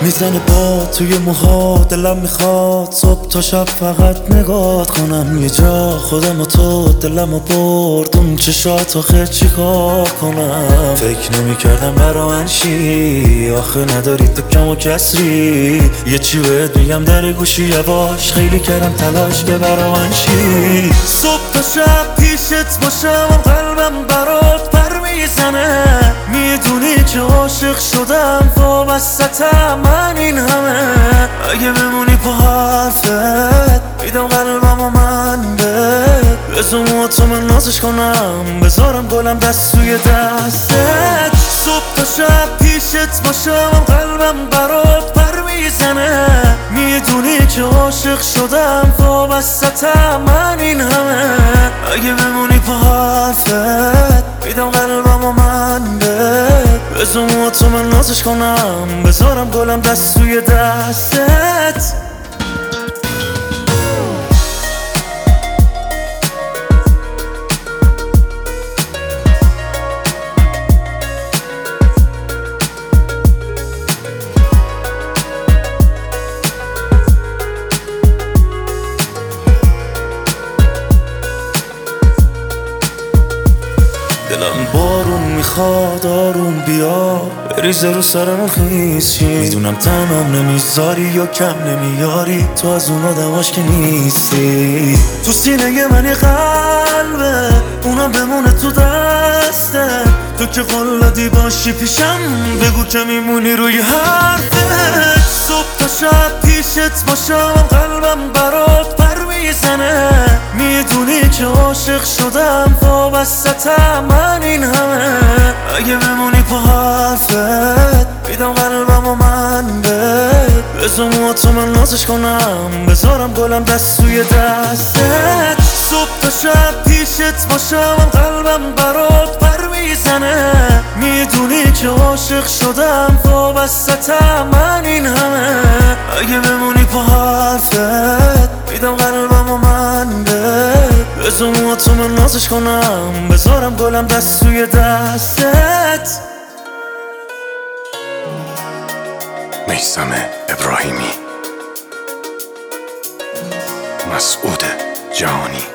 میزنه با توی موها، دلم میخواد صبح تا شب فقط نگاه کنم. یه جا خودم و تو دلم و برد اون چشات آخه چیکار کنم. فکر نمیکردم برا من چی، آخه نداری تو کم و کسری. یه چی بهت میگم در گوشی یواش، خیلی کردم تلاش که برا من چی. صبح تا شب پیشت باشم قلبم برات پر میزنه. میدونی که عاشق شدم وابستم من این همه. اگه بمونی پا حرفت میدم قلبم و من بهت. بزن تو من نازش کنم، بذارم گلم دست توی دستت. صبح تا شب پیشت باشم قلبم برات پر میزنه. میدونی که عاشق شدم وابستم من این همه. اگه بمونی پا حرفت میدم قلبم و من بهت. بزن تو من نازش کنم، بذارم گلم دست توی دستت. دلم بارون میخواد آروم بیا، بریزه رو سرمون خیسی. میدونم تنم نمیذاری یا کم نمیاری، تو از اون آدماش که نیستی. تو سینه من یه قلبه، اونم بمونه تو دسته. تو که قلادی باشی پیشم، بگو که میمونی روی حرفت. صبح تا شب پیشت باشم قلبم برات پر میزنه. میدونی که عاشق شدم وابستم من این همه. اگه بمونی پا حرفت میدم قلبم و من بهت. بزن تو من نازش کنم، بذارم گلم دست توی دستت. صبح تا شب پیشت باشم قلبم برات پر میزنه. میدونی که عاشق شدم وابستم من این همه. اگه بمونی پا حرفت میدم قلبم و من بهت. بزن تو من نازش کنم، بذارم گلم دست توی دستت. میثم ابراهیمی، مسعود جهانی.